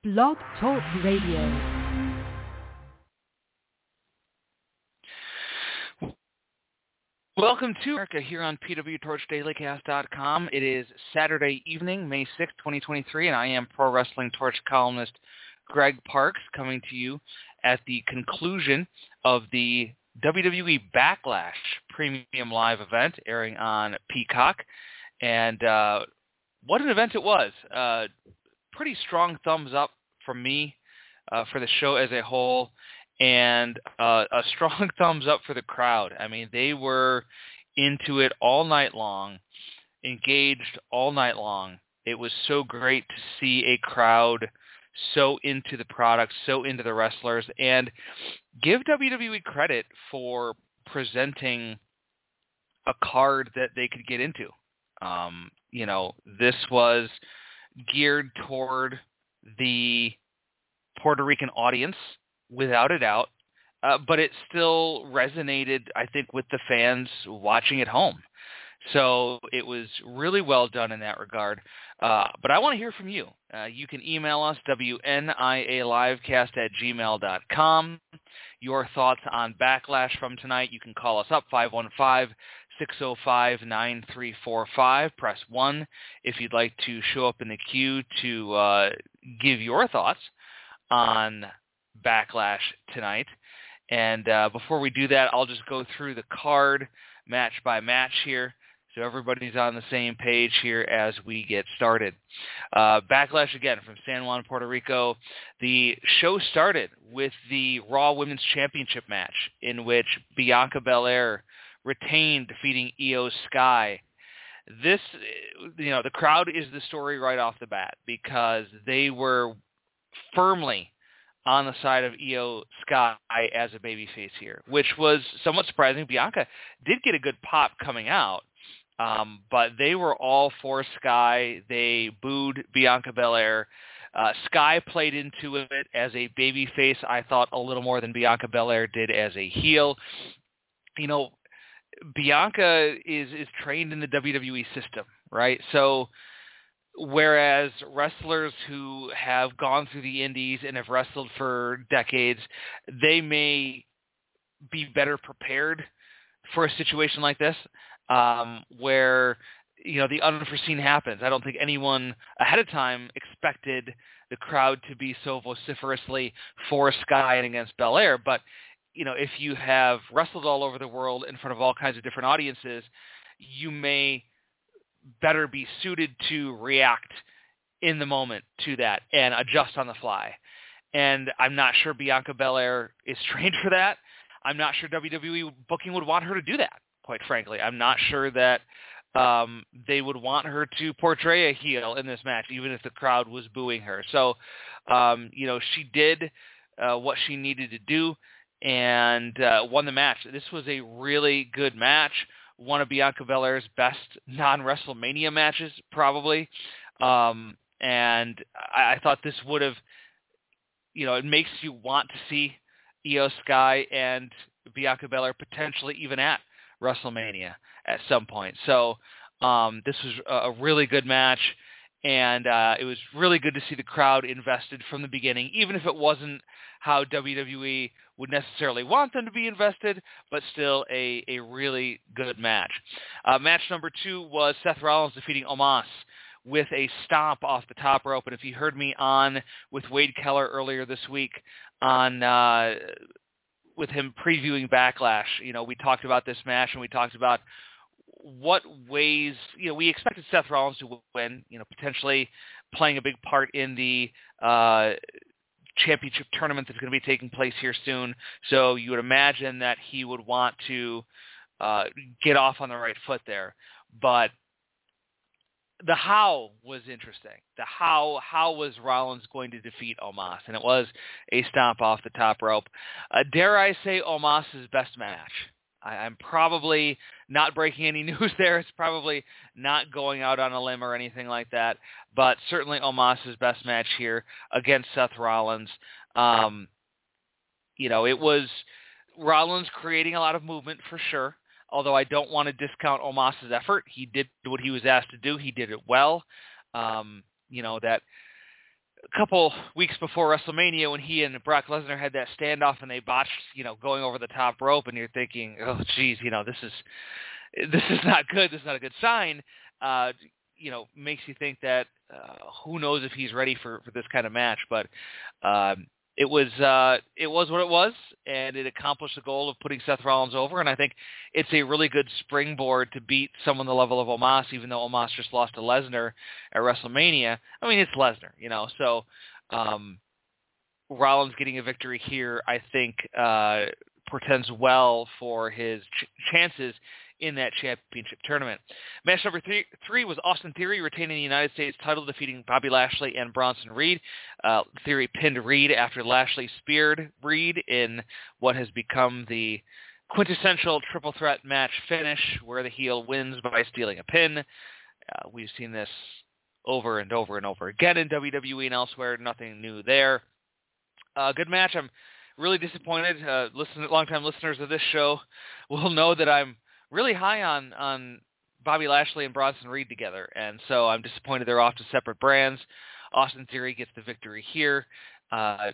Blog Talk Radio. Welcome to America here on PWTorchDailyCast.com. It is Saturday evening, May 6th, 2023, and I am Pro Wrestling Torch columnist Greg Parks coming to you at the conclusion of the WWE Backlash Premium Live event airing on Peacock. And what an event it was. Pretty strong thumbs up from me for the show as a whole. And a strong thumbs up for the crowd. I mean, they were into it all night long, engaged all night long. It was so great to see a crowd so into the product, so into the wrestlers, and give WWE credit for presenting a card that they could get into. This was geared toward the Puerto Rican audience, without a doubt, but it still resonated, I think, with the fans watching at home. So it was really well done in that regard. But I want to hear from you. You can email us, wnialivecast@gmail.com. Your thoughts on Backlash from tonight. You can call us up, 515-605-9345. Press 1 if you'd like to show up in the queue to give your thoughts on Backlash tonight. And before we do that, I'll just go through the card match by match here so everybody's on the same page here as we get started. Backlash again from San Juan, Puerto Rico. The show started with the Raw Women's Championship match in which Bianca Belair retained, defeating Io Sky. This, the crowd is the story right off the bat because they were firmly on the side of Io Sky as a babyface here, which was somewhat surprising. Bianca did get a good pop coming out, but they were all for Sky. They booed Bianca Belair. Sky played into it as a babyface, I thought, a little more than Bianca Belair did as a heel. Bianca is trained in the WWE system, right? So whereas wrestlers who have gone through the indies and have wrestled for decades, they may be better prepared for a situation like this, where, the unforeseen happens. I don't think anyone ahead of time expected the crowd to be so vociferously for Sky and against Belair. But, if you have wrestled all over the world in front of all kinds of different audiences, you may better be suited to react in the moment to that and adjust on the fly. And I'm not sure Bianca Belair is trained for that. I'm not sure WWE booking would want her to do that, quite frankly. I'm not sure that they would want her to portray a heel in this match, even if the crowd was booing her. So, she did what she needed to do and won the match. This was a really good match. One of Bianca Belair's best non-WrestleMania matches, probably. And I thought this would have, it makes you want to see Io Sky and Bianca Belair potentially even at WrestleMania at some point. So this was a really good match, and it was really good to see the crowd invested from the beginning, even if it wasn't how WWE would necessarily want them to be invested, but still a really good match. Match number 2 was Seth Rollins defeating Omos with a stomp off the top rope. And if you heard me on with Wade Keller earlier this week on with him previewing Backlash, we talked about this match and we talked about what ways, we expected Seth Rollins to win, potentially playing a big part in the championship tournament that's going to be taking place here soon. So you would imagine that he would want to get off on the right foot there. But the how was interesting. The how was Rollins going to defeat Omos? And it was a stomp off the top rope. Dare I say Omos' best match? I'm probably not breaking any news there. It's probably not going out on a limb or anything like that. But certainly Omos' best match here against Seth Rollins. It was Rollins creating a lot of movement for sure. Although I don't want to discount Omos' effort. He did what he was asked to do. He did it well. That a couple weeks before WrestleMania when he and Brock Lesnar had that standoff and they botched, going over the top rope, and you're thinking, oh, geez, this is not good. This is not a good sign. Makes you think that who knows if he's ready for this kind of match. But it was what it was, and it accomplished the goal of putting Seth Rollins over. And I think it's a really good springboard to beat someone the level of Omos, even though Omos just lost to Lesnar at WrestleMania. I mean, it's Lesnar, So Rollins getting a victory here, I think, portends well for his chances in that championship tournament. Match number three was Austin Theory retaining the United States title, defeating Bobby Lashley and Bronson Reed. Theory pinned Reed after Lashley speared Reed in what has become the quintessential triple threat match finish, where the heel wins by stealing a pin. We've seen this over and over and over again in WWE and elsewhere. Nothing new there. Good match. I'm really disappointed. Longtime listeners of this show will know that I'm really high on Bobby Lashley and Bronson Reed together, and so I'm disappointed they're off to separate brands. Austin Theory gets the victory here. Sad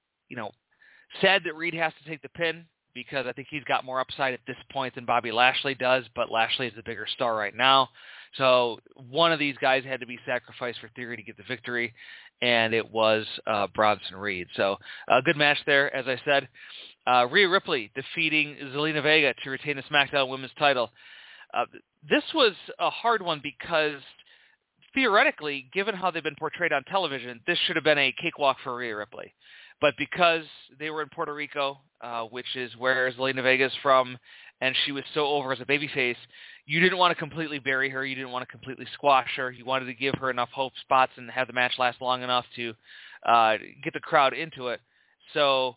that Reed has to take the pin, because I think he's got more upside at this point than Bobby Lashley does, but Lashley is the bigger star right now. So one of these guys had to be sacrificed for Theory to get the victory, and it was Bronson Reed. So a good match there, as I said. Rhea Ripley defeating Zelina Vega to retain the SmackDown Women's title. This was a hard one because theoretically, given how they've been portrayed on television, this should have been a cakewalk for Rhea Ripley. But because they were in Puerto Rico, which is where Zelina Vega is from, and she was so over as a babyface, you didn't want to completely bury her. You didn't want to completely squash her. You wanted to give her enough hope spots and have the match last long enough to get the crowd into it. So,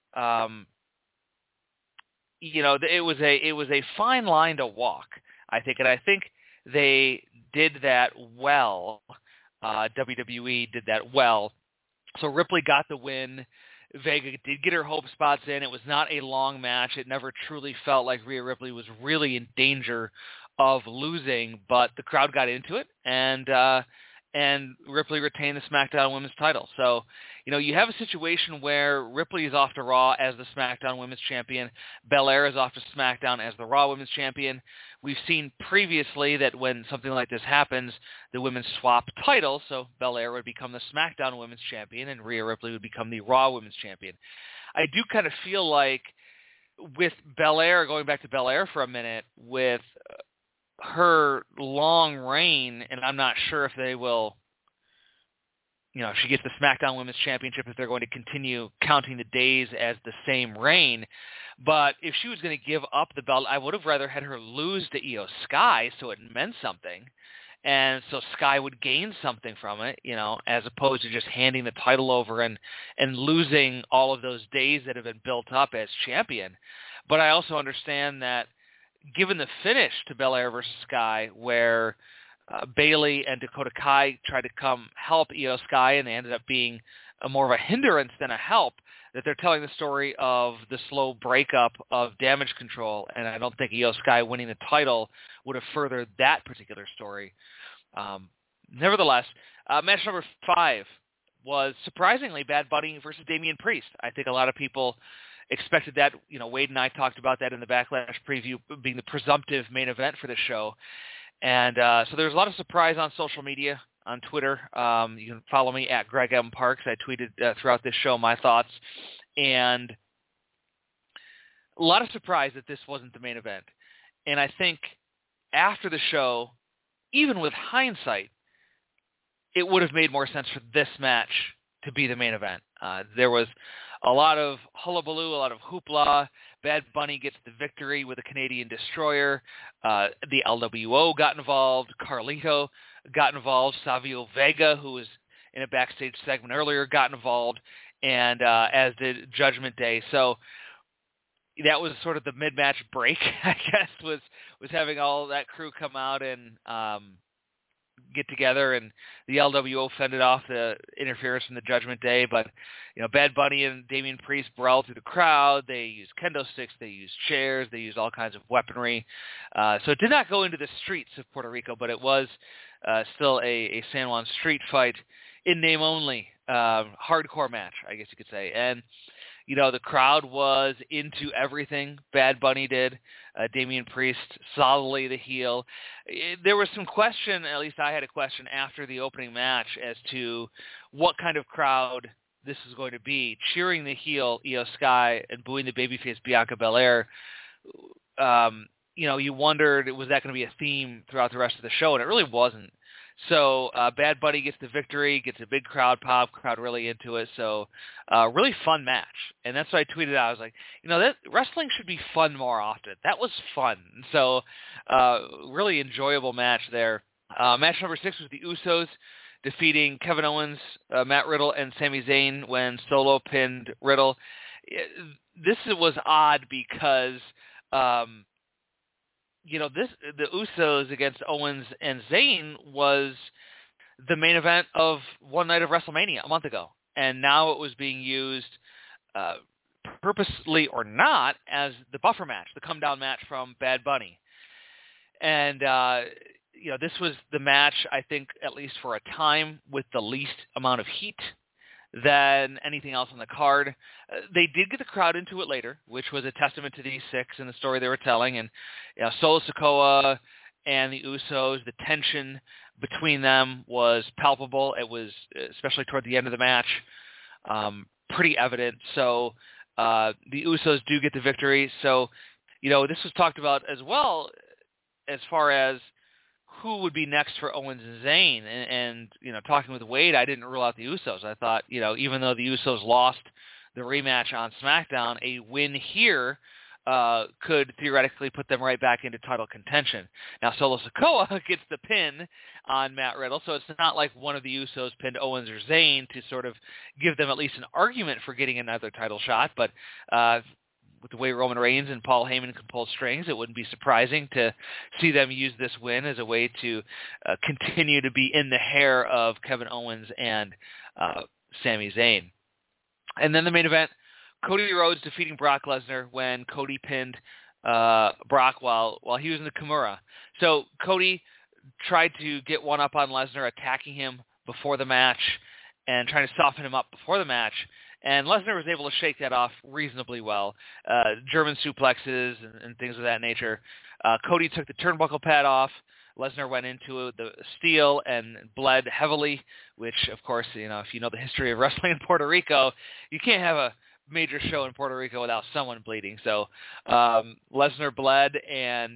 it was a fine line to walk, I think, and I think they did that well. WWE did that well. So Ripley got the win. Vega did get her hope spots in. It was not a long match. It never truly felt like Rhea Ripley was really in danger of losing, but the crowd got into it, and Ripley retained the SmackDown Women's title. So, you have a situation where Ripley is off to Raw as the SmackDown Women's Champion. Belair is off to SmackDown as the Raw Women's Champion. We've seen previously that when something like this happens, the women swap titles, so Belair would become the SmackDown Women's Champion and Rhea Ripley would become the Raw Women's Champion. I do kind of feel like with Belair, going back to Belair for a minute, with her long reign, and I'm not sure if they will, if she gets the SmackDown Women's Championship, if they're going to continue counting the days as the same reign. But if she was going to give up the belt, I would have rather had her lose to Io Sky so it meant something. And so Sky would gain something from it, as opposed to just handing the title over and losing all of those days that have been built up as champion. But I also understand that given the finish to Belair versus Sky, where Bayley and Dakota Kai tried to come help Io Sky, and they ended up being more of a hindrance than a help, that they're telling the story of the slow breakup of Damage Control, and I don't think Io Sky winning the title would have furthered that particular story. Nevertheless, match number 5 was surprisingly Bad Bunny versus Damian Priest. I think a lot of people expected that. Wade and I talked about that in the Backlash preview being the presumptive main event for the show. And so there's a lot of surprise on social media, on Twitter. You can follow me at Greg M. Parks. I tweeted throughout this show my thoughts. And a lot of surprise that this wasn't the main event. And I think after the show, even with hindsight, it would have made more sense for this match to be the main event. There was a lot of hullabaloo, a lot of hoopla. Bad Bunny gets the victory with a Canadian Destroyer. The LWO got involved. Carlito got involved. Savio Vega, who was in a backstage segment earlier, got involved, and as did Judgment Day. So that was sort of the mid-match break, I guess, was having all that crew come out and get together, and the LWO fended off the interference from the Judgment Day. But Bad Bunny and Damian Priest brawled through the crowd. They used kendo sticks, they used chairs, they used all kinds of weaponry. So it did not go into the streets of Puerto Rico, but it was still a San Juan street fight in name only. hardcore match, I guess you could say. And, the crowd was into everything Bad Bunny did. Damian Priest, solidly the heel. There was some question, at least I had a question after the opening match, as to what kind of crowd this is going to be. Cheering the heel, Io Sky, and booing the babyface Bianca Belair. You wondered, was that going to be a theme throughout the rest of the show? And it really wasn't. So Bad Bunny gets the victory, gets a big crowd pop, crowd really into it. So really fun match. And that's what I tweeted out. I was like, that wrestling should be fun more often. That was fun. So really enjoyable match there. Match number 6 was the Usos defeating Kevin Owens, Matt Riddle, and Sami Zayn when Solo pinned Riddle. This was odd because the Usos against Owens and Zayn was the main event of one night of WrestleMania a month ago. And now it was being used, purposely or not, as the buffer match, the come-down match from Bad Bunny. And, this was the match, I think, at least for a time, with the least amount of heat than anything else on the card. They did get the crowd into it later, which was a testament to these 6 and the story they were telling. And Solo Sikoa and the Usos, the tension between them was palpable. It was, especially toward the end of the match, pretty evident. So the Usos do get the victory. So, this was talked about as well as far as who would be next for Owens and Zayn. And talking with Wade, I didn't rule out the Usos. I thought, even though the Usos lost the rematch on SmackDown, a win here could theoretically put them right back into title contention. Now, Solo Sikoa gets the pin on Matt Riddle, so it's not like one of the Usos pinned Owens or Zayn to sort of give them at least an argument for getting another title shot, but with the way Roman Reigns and Paul Heyman can pull strings, it wouldn't be surprising to see them use this win as a way to continue to be in the hair of Kevin Owens and Sami Zayn. And then the main event, Cody Rhodes defeating Brock Lesnar when Cody pinned Brock while he was in the Kimura. So Cody tried to get one up on Lesnar, attacking him before the match and trying to soften him up before the match. And Lesnar was able to shake that off reasonably well. German suplexes and things of that nature. Cody took the turnbuckle pad off. Lesnar went into the steel and bled heavily, which, of course, if you know the history of wrestling in Puerto Rico, you can't have a major show in Puerto Rico without someone bleeding. So Lesnar bled and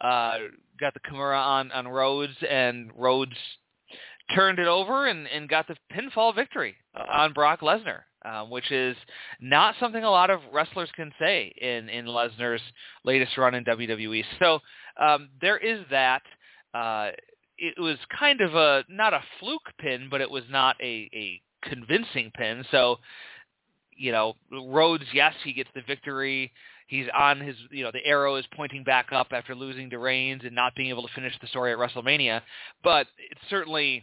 got the Kimura on Rhodes, and Rhodes turned it over and got the pinfall victory on Brock Lesnar. Which is not something a lot of wrestlers can say in Lesnar's latest run in WWE. So there is that. It was kind of not a fluke pin, but it was not a convincing pin. So, Rhodes, yes, he gets the victory. He's on his, the arrow is pointing back up after losing to Reigns and not being able to finish the story at WrestleMania. But it's certainly...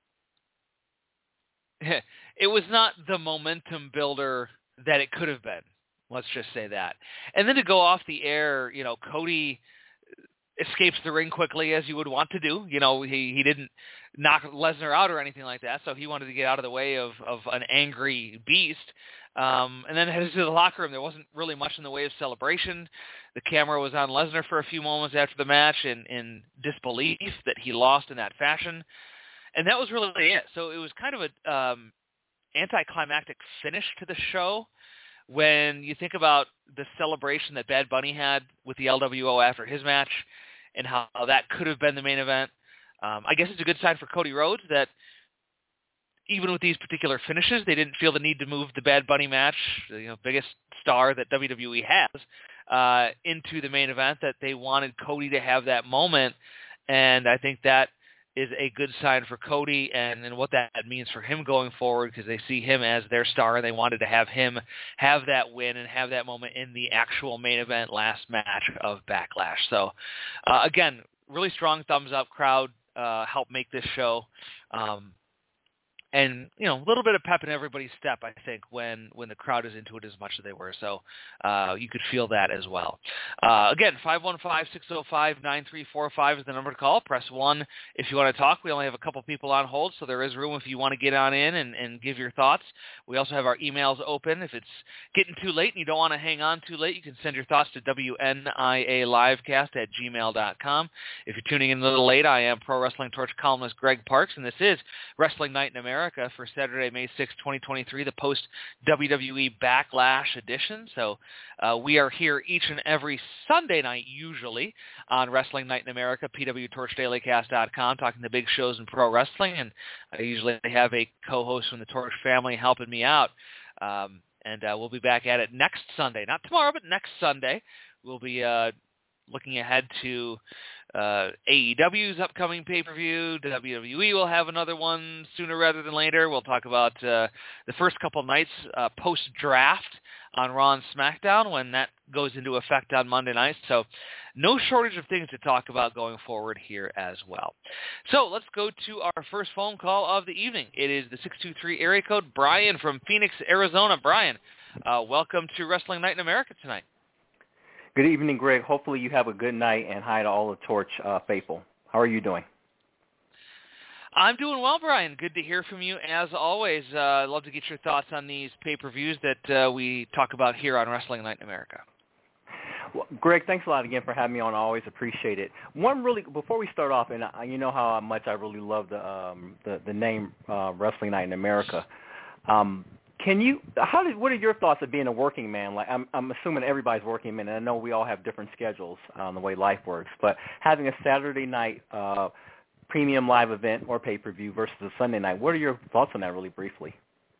it was not the momentum builder that it could have been. Let's just say that. And then to go off the air, Cody escapes the ring quickly, as you would want to do. He didn't knock Lesnar out or anything like that, so he wanted to get out of the way of an angry beast. And then headed to the locker room. There wasn't really much in the way of celebration. The camera was on Lesnar for a few moments after the match in disbelief that he lost in that fashion. And that was really it. So it was kind of a anticlimactic finish to the show when you think about the celebration that Bad Bunny had with the LWO after his match and how that could have been the main event. I guess it's a good sign for Cody Rhodes that even with these particular finishes, they didn't feel the need to move the Bad Bunny match, biggest star that WWE has, into the main event, that they wanted Cody to have that moment. And I think that is a good sign for Cody and what that means for him going forward, because they see him as their star and they wanted to have him have that win and have that moment in the actual main event last match of Backlash. So, again, really strong thumbs up. Crowd helped make this show. and a little bit of pep in everybody's step, I think, when the crowd is into it as much as they were. So you could feel that as well. Again, 515-605-9345 is the number to call. Press 1 if you want to talk. We only have a couple people on hold, so there is room if you want to get on in and give your thoughts. We also have our emails open. If it's getting too late and you don't want to hang on too late, you can send your thoughts to wnialivecast@gmail.com. If you're tuning in a little late, I am Pro Wrestling Torch columnist Greg Parks, and this is Wrestling Night in America for Saturday, May 6, 2023, the post-WWE Backlash edition. So we are here each and every Sunday night, usually, on Wrestling Night in America, pwtorchdailycast.com, talking the big shows in pro wrestling, and I usually have a co-host from the Torch family helping me out. And we'll be back at it next Sunday. Not tomorrow, but next Sunday. We'll be looking ahead to AEW's upcoming pay-per-view. WWE will have another one sooner rather than later. We'll talk about the first couple nights post-draft on Raw and SmackDown when that goes into effect on Monday night. So no shortage of things to talk about going forward here as well. So let's go to our first phone call of the evening. It is the 623 area code, Brian from Phoenix, Arizona. Brian, welcome to Wrestling Night in America tonight. Good evening, Greg. Hopefully you have a good night, and hi to all the Torch faithful. How are you doing? I'm doing well, Brian. Good to hear from you as always. I'd love to get your thoughts on these pay-per-views that we talk about here on Wrestling Night in America. Well, Greg, thanks a lot again for having me on. I always appreciate it. Before we start off, and you know how much I really love the name Wrestling Night in America. What are your thoughts of being a working man? Like I'm assuming everybody's working man, and I know we all have different schedules the way life works. But having a Saturday night premium live event or pay-per-view versus a Sunday night, what are your thoughts on that, really briefly?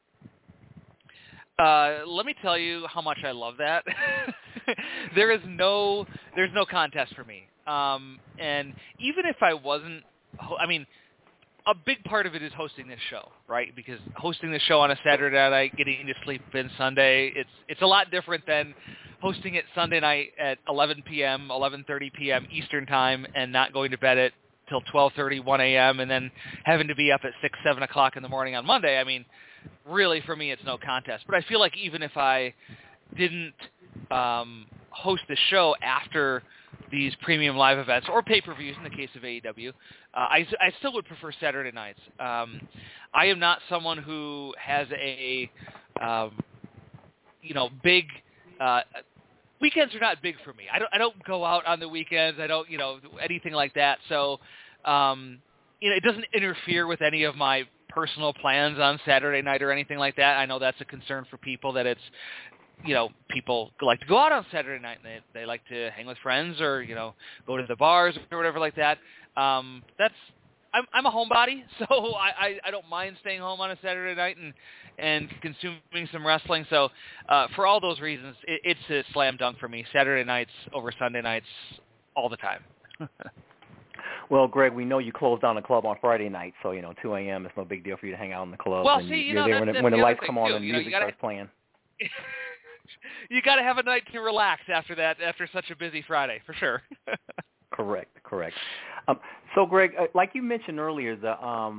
Let me tell you how much I love that. There's no contest for me. And even if I wasn't, a big part of it is hosting this show, right? Because hosting this show on a Saturday night, getting to sleep in Sunday, it's a lot different than hosting it Sunday night at 11 p.m., 11:30 p.m. Eastern time, and not going to bed at till 12:30, 1 a.m., and then having to be up at 6, 7 o'clock in the morning on Monday. Really, for me, it's no contest. But I feel like even if I didn't host the show after these premium live events or pay-per-views in the case of AEW, I still would prefer Saturday nights. I am not someone who has a big weekends are not big for me. I don't go out on the weekends. I don't anything like that. So it doesn't interfere with any of my personal plans on Saturday night or anything like that. I know that's a concern for people, that it's people like to go out on Saturday night and they like to hang with friends or, go to the bars or whatever like that. I'm a homebody, so I don't mind staying home on a Saturday night and consuming some wrestling. So for all those reasons, it's a slam dunk for me. Saturday nights over Sunday nights all the time. Well, Greg, we know you close down the club on Friday night, so 2 a.m. is no big deal for you to hang out in the club. Well, and see, you're there when the lights come on and the music starts playing. You got to have a night to relax after such a busy Friday, for sure. Correct. So, Greg, like you mentioned earlier, the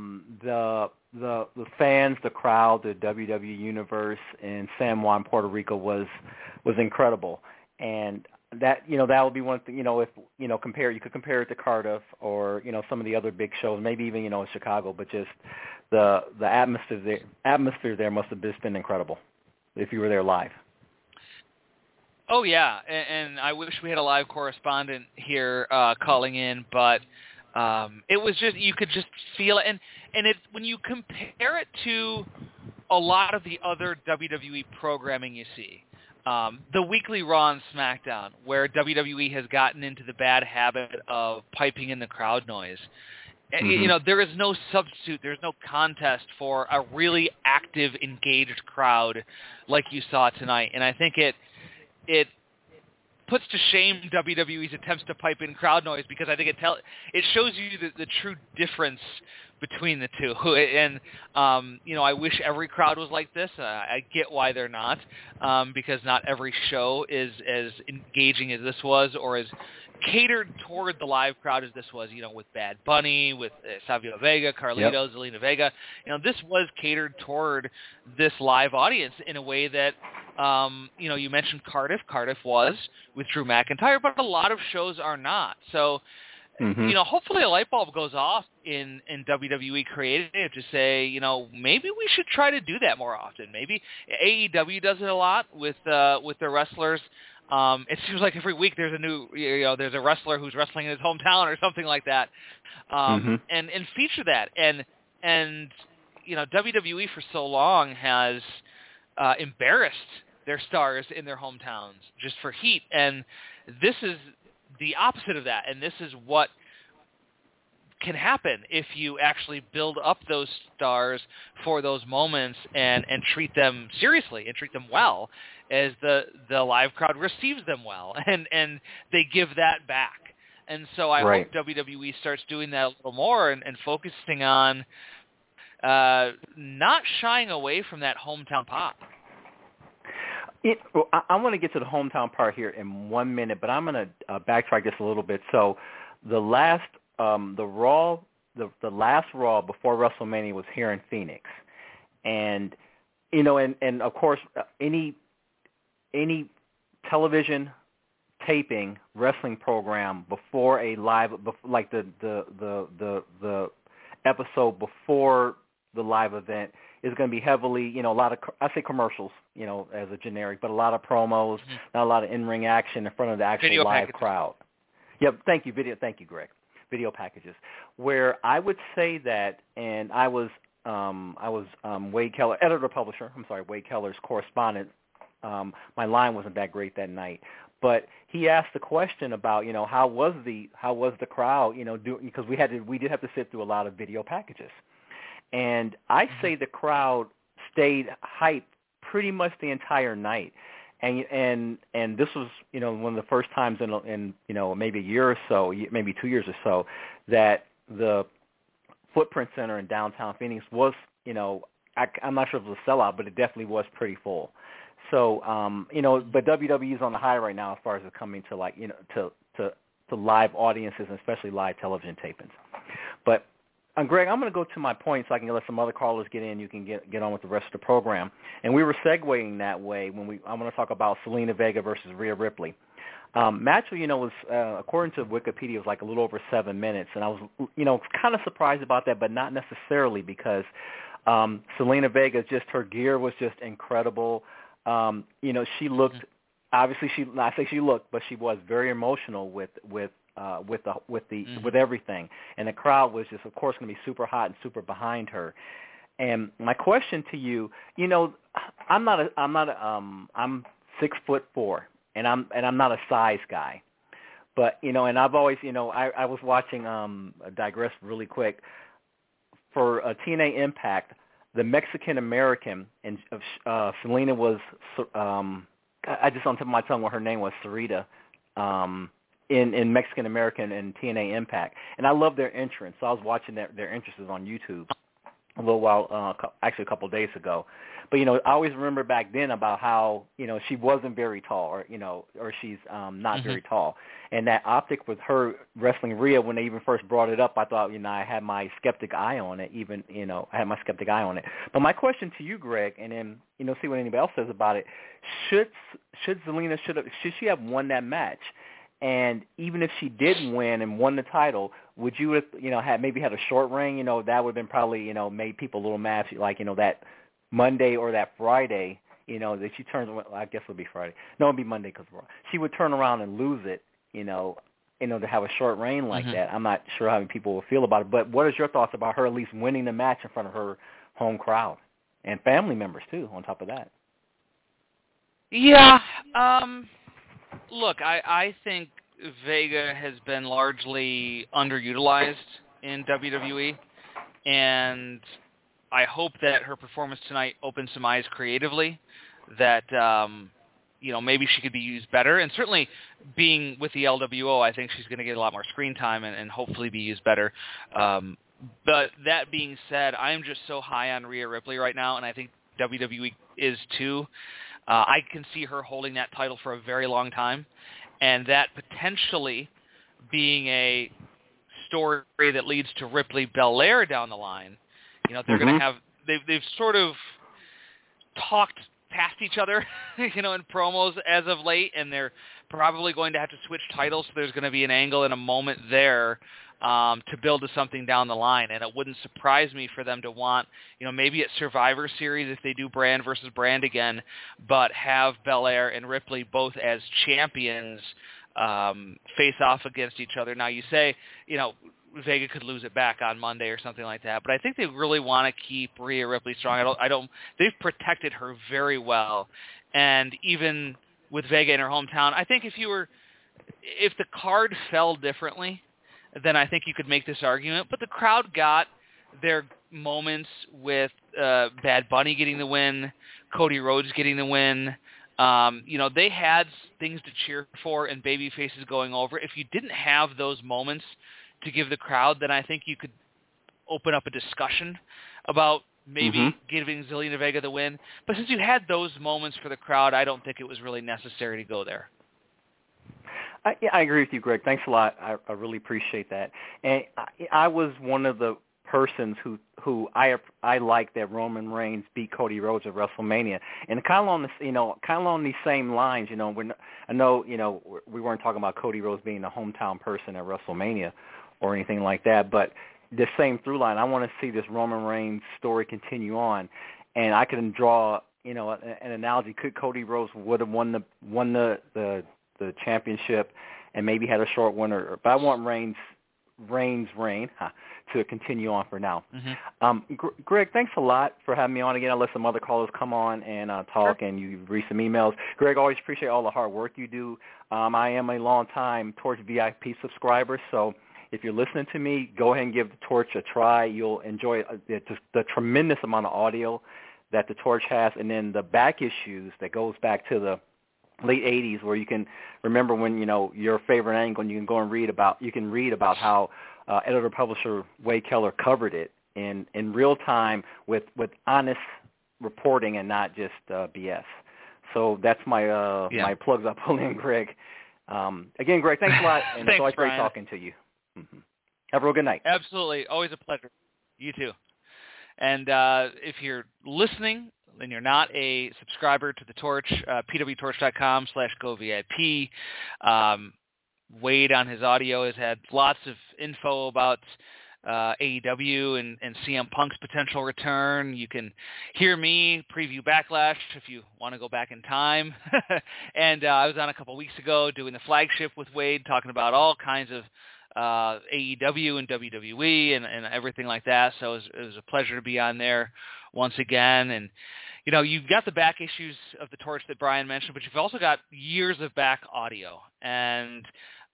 fans, the crowd, the WWE Universe in San Juan, Puerto Rico was incredible, and that that would be one thing. If you could compare it to Cardiff or some of the other big shows, maybe even in Chicago, but just the atmosphere there must have just been incredible if you were there live. Oh yeah, and I wish we had a live correspondent here calling in, but it was just, you could just feel it, and it, when you compare it to a lot of the other WWE programming you see, the weekly Raw and SmackDown, where WWE has gotten into the bad habit of piping in the crowd noise. Mm-hmm. There is no substitute. There's no contest for a really active, engaged crowd like you saw tonight. And I think it puts to shame WWE's attempts to pipe in crowd noise, because I think it shows you the true difference between the two. And I wish every crowd was like this. I get why they're not, because not every show is as engaging as this was, or as catered toward the live crowd as this was, with Bad Bunny, with Savio Vega, Carlitos, Zelina Vega. This was catered toward this live audience in a way that, you mentioned Cardiff. Cardiff was with Drew McIntyre, but a lot of shows are not. So, hopefully a light bulb goes off in WWE creative to say, maybe we should try to do that more often. Maybe AEW does it a lot with their wrestlers. It seems like every week there's a new, there's a wrestler who's wrestling in his hometown or something like that, and feature that. And WWE for so long has embarrassed their stars in their hometowns just for heat, and this is the opposite of that. And this is what can happen if you actually build up those stars for those moments and treat them seriously and treat them well, as the live crowd receives them well, and they give that back. And so I hope WWE starts doing that a little more and focusing on not shying away from that hometown pop. I want to get to the hometown part here in 1 minute, but I'm going to backtrack just a little bit. So the last the last Raw before WrestleMania was here in Phoenix, and and of course any television taping wrestling program before a live, like the episode before the live event, is going to be heavily, a lot of, I say commercials, as a generic, but a lot of promos, not a lot of in-ring action in front of the actual video live packages. crowd. Yep, thank you, Greg. Video packages, where I would say that, and I was Wade Keller, editor-publisher, Wade Keller's correspondent. My line wasn't that great that night, but he asked the question about, how was the crowd, because we did have to sit through a lot of video packages. And I say the crowd stayed hyped pretty much the entire night. And this was, one of the first times in maybe a year or so, maybe 2 years or so, that the Footprint Center in downtown Phoenix was, I'm not sure if it was a sellout, but it definitely was pretty full. So, but WWE's on the high right now as far as it coming to to live audiences, and especially live television tapings. But Greg, I'm going to go to my point so I can let some other callers get in. You can get on with the rest of the program. And we were segueing that way when I want to talk about Zelina Vega versus Rhea Ripley. Match, was according to Wikipedia, was like a little over 7 minutes, and I was, kind of surprised about that, but not necessarily, because Zelina Vega, just her gear was just incredible. She looked, obviously she looked, but she was very emotional with everything, and the crowd was just, of course, going to be super hot and super behind her. And my question to you, I'm 6'4", and I'm not a size guy, but and I've always, I was watching, digress really quick, for TNA Impact, the Mexican American, and Zelina was, I just on top of my tongue what her name was, Sarita. In Mexican American and TNA Impact, and I love their entrance. So I was watching their entrances on YouTube a little while, actually a couple of days ago. But I always remember back then about how she wasn't very tall, or she's not very tall, and that optic with her wrestling Rhea, when they even first brought it up, I thought I had my skeptic eye on it. I had my skeptic eye on it. But my question to you, Greg, and then see what anybody else says about it: should Zelina should she have won that match? And even if she did win and won the title, would you have, had a short reign? That would have been probably, made people a little mad, like, that Monday or that Friday, that she turns, I guess it would be Friday. No, it would be Monday because she would turn around and lose it, to have a short reign like that. I'm not sure how many people will feel about it. But what is your thoughts about her at least winning the match in front of her home crowd and family members, too, on top of that? Yeah, look, I think Vega has been largely underutilized in WWE, and I hope that her performance tonight opens some eyes creatively, that, maybe she could be used better. And certainly being with the LWO, I think she's going to get a lot more screen time and hopefully be used better. But that being said, I'm just so high on Rhea Ripley right now, and I think WWE is too. I can see her holding that title for a very long time, and that potentially being a story that leads to Ripley Belair down the line. You know, they're going to have they've sort of talked past each other, you know, in promos as of late, and they're probably going to have to switch titles. So there's going to be an angle and a moment there to build to something down the line. And it wouldn't surprise me for them to want, you know, maybe at Survivor Series if they do brand versus brand again, but have Belair and Ripley both as champions face off against each other. Now you say, you know, Vega could lose it back on Monday or something like that, but I think they really want to keep Rhea Ripley strong. They've protected her very well, and even with Vega in her hometown, I think if the card fell differently, then I think you could make this argument. But the crowd got their moments with Bad Bunny getting the win, Cody Rhodes getting the win. You know, they had things to cheer for and baby faces going over. If you didn't have those moments to give the crowd, then I think you could open up a discussion about maybe giving Zelina Vega the win. But since you had those moments for the crowd, I don't think it was really necessary to go there. I agree with you, Greg. Thanks a lot. I really appreciate that. And I was one of the persons who I like that Roman Reigns beat Cody Rhodes at WrestleMania, and kind of on these same lines. You know, I know, you know, we weren't talking about Cody Rhodes being a hometown person at WrestleMania or anything like that, but the same through line. I want to see this Roman Reigns story continue on, and I can draw, you know, an analogy. Could Cody Rhodes would have won the championship and maybe had a short winner, but I want Reigns reign to continue on for now. Greg, thanks a lot for having me on again. I'll let some other callers come on and talk, and you read some emails. Greg, always appreciate all the hard work you do. I am a long-time Torch VIP subscriber, so if you're listening to me, go ahead and give the Torch a try. You'll enjoy the tremendous amount of audio that the Torch has, and then the back issues that goes back to the late 80s, where you can remember when, you know, your favorite angle, and you can go and read about how editor-publisher Wade Keller covered it in real time with honest reporting and not just BS. So that's my my plugs up, William Greg. Again, Greg, thanks a lot, and it's always great talking to you. Have a real good night. Absolutely. Always a pleasure. You too. And if you're listening and you're not a subscriber to the Torch, pwtorch.com/govip. Wade on his audio has had lots of info about AEW and CM Punk's potential return. You can hear me preview Backlash if you want to go back in time. And I was on a couple weeks ago doing the flagship with Wade, talking about all kinds of AEW and WWE and everything like that. So it was a pleasure to be on there once again. And, you know, you've got the back issues of the Torch that Brian mentioned, but you've also got years of back audio. And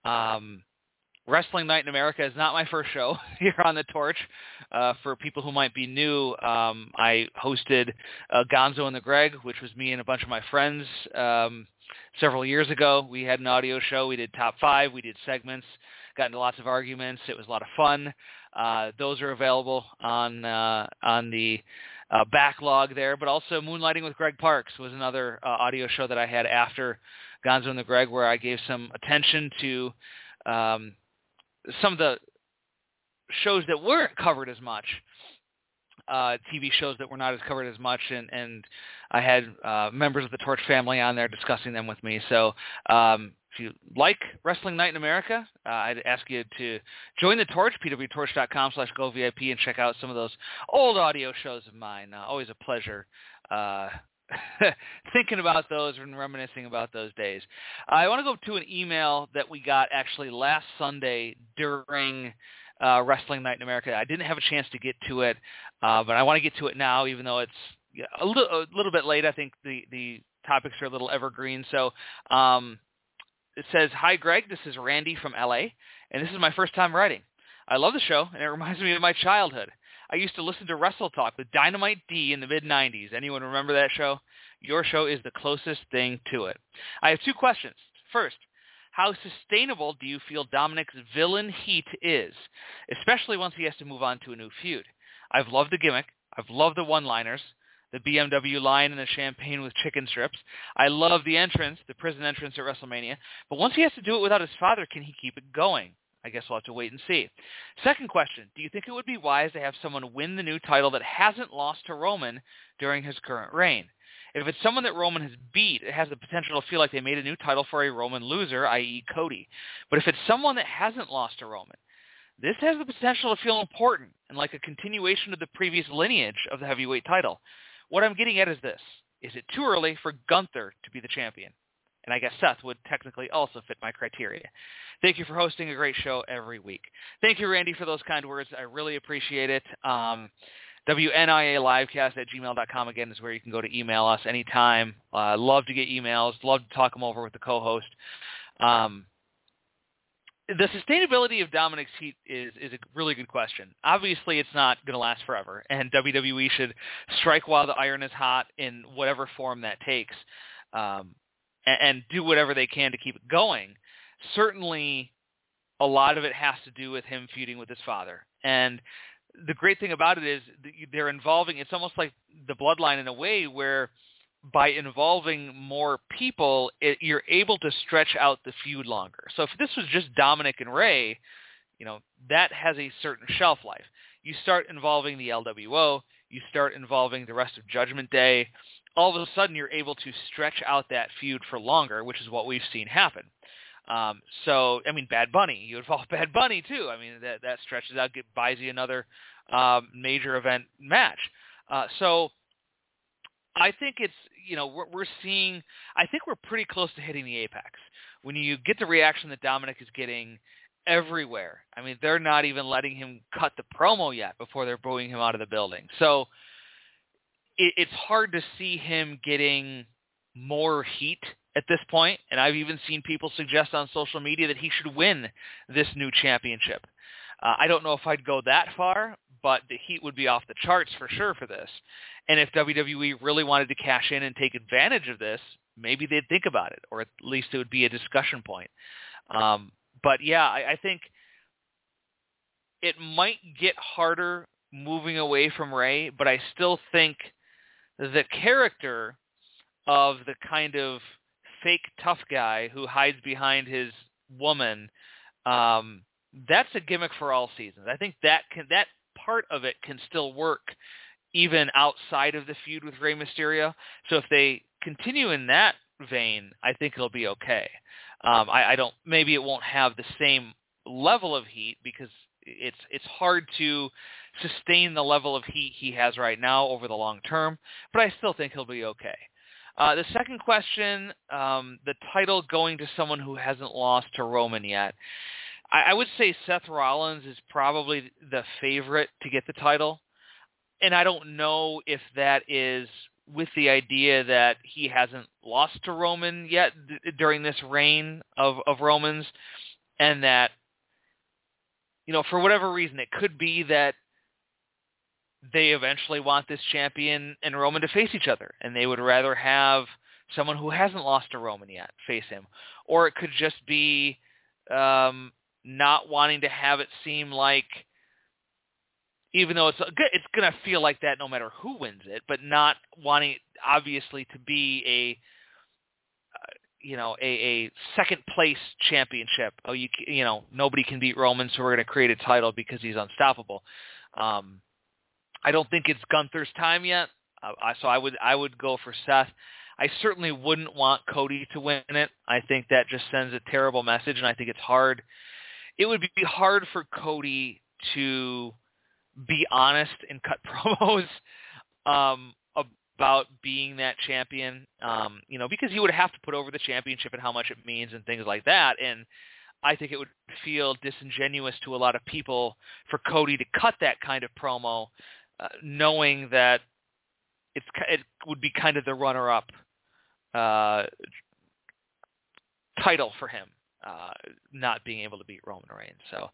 Wrestling Night in America is not my first show here on the Torch. For people who might be new, I hosted Gonzo and the Greg, which was me and a bunch of my friends several years ago. We had an audio show. We did top 5. We did segments. Got into lots of arguments. It was a lot of fun. Those are available on the backlog there, but also Moonlighting with Greg Parks was another audio show that I had after Gonzo and the Greg, where I gave some attention to some of the shows that weren't covered as much, TV shows that were not as covered as much, and I had members of the Torch family on there discussing them with me. So if you like Wrestling Night in America, I'd ask you to join the Torch, pwtorch.com/govip, and check out some of those old audio shows of mine. Always a pleasure thinking about those and reminiscing about those days. I want to go to an email that we got actually last Sunday during Wrestling Night in America. I didn't have a chance to get to it, but I want to get to it now, even though it's a little bit late. I think the topics are a little evergreen. So it says, "Hi, Greg. This is Randy from LA, and this is my first time writing. I love the show, and it reminds me of my childhood. I used to listen to Wrestle Talk with Dynamite D in the mid-'90s. Anyone remember that show? Your show is the closest thing to it. I have 2 questions. First, how sustainable do you feel Dominic's villain heat is, especially once he has to move on to a new feud? I've loved the gimmick. I've loved the one-liners. the BMW line and the champagne with chicken strips. I love the entrance, the prison entrance at WrestleMania. But once he has to do it without his father, can he keep it going? I guess we'll have to wait and see. Second question, do you think it would be wise to have someone win the new title that hasn't lost to Roman during his current reign? If it's someone that Roman has beat, it has the potential to feel like they made a new title for a Roman loser, i.e. Cody. But if it's someone that hasn't lost to Roman, this has the potential to feel important and like a continuation of the previous lineage of the heavyweight title. What I'm getting at is this. Is it too early for Gunther to be the champion? And I guess Seth would technically also fit my criteria. Thank you for hosting a great show every week. Thank you, Randy, for those kind words. I really appreciate it. WNIALivecast@gmail.com, again, is where you can go to email us anytime. Love to get emails. Love to talk them over with the co-host. The sustainability of Dominic's heat is a really good question. Obviously, it's not going to last forever, and WWE should strike while the iron is hot in whatever form that takes, and do whatever they can to keep it going. Certainly, a lot of it has to do with him feuding with his father. And the great thing about it is they're involving, it's almost like the bloodline in a way where by involving more people, you're able to stretch out the feud longer. So if this was just Dominic and Rey, that has a certain shelf life. You start involving the LWO, you start involving the rest of Judgment Day, all of a sudden you're able to stretch out that feud for longer, which is what we've seen happen. Bad Bunny, you involve Bad Bunny too. That stretches out, buys you another major event match. So I think it's, we're seeing, I think we're pretty close to hitting the apex. When you get the reaction that Dominic is getting everywhere, they're not even letting him cut the promo yet before they're booing him out of the building. So it's hard to see him getting more heat at this point, and I've even seen people suggest on social media that he should win this new championship. I don't know if I'd go that far, but the heat would be off the charts for sure for this. And if WWE really wanted to cash in and take advantage of this, maybe they'd think about it, or at least it would be a discussion point. But yeah, I think it might get harder moving away from Rey, but I still think the character of the kind of fake tough guy who hides behind his woman, that's a gimmick for all seasons. I think that part of it can still work even outside of the feud with Rey Mysterio. So if they continue in that vein, I think it'll be okay. Maybe it won't have the same level of heat because it's hard to sustain the level of heat he has right now over the long term, but I still think he'll be okay. The second question, the title going to someone who hasn't lost to Roman yet. I would say Seth Rollins is probably the favorite to get the title, and I don't know if that is with the idea that he hasn't lost to Roman yet during this reign of Roman's, and that, for whatever reason, it could be that they eventually want this champion and Roman to face each other, and they would rather have someone who hasn't lost to Roman yet face him. Or it could just be not wanting to have it seem like, even though it's going to feel like that no matter who wins it, but not wanting it obviously to be a second place championship. Nobody can beat Roman, so we're going to create a title because he's unstoppable. I don't think it's Gunther's time yet, so I would go for Seth. I certainly wouldn't want Cody to win it. I think that just sends a terrible message, and I think it's hard. It would be hard for Cody to be honest and cut promos about being that champion, because he would have to put over the championship and how much it means and things like that. And I think it would feel disingenuous to a lot of people for Cody to cut that kind of promo, knowing that it would be kind of the runner-up title for him, not being able to beat Roman Reigns. So,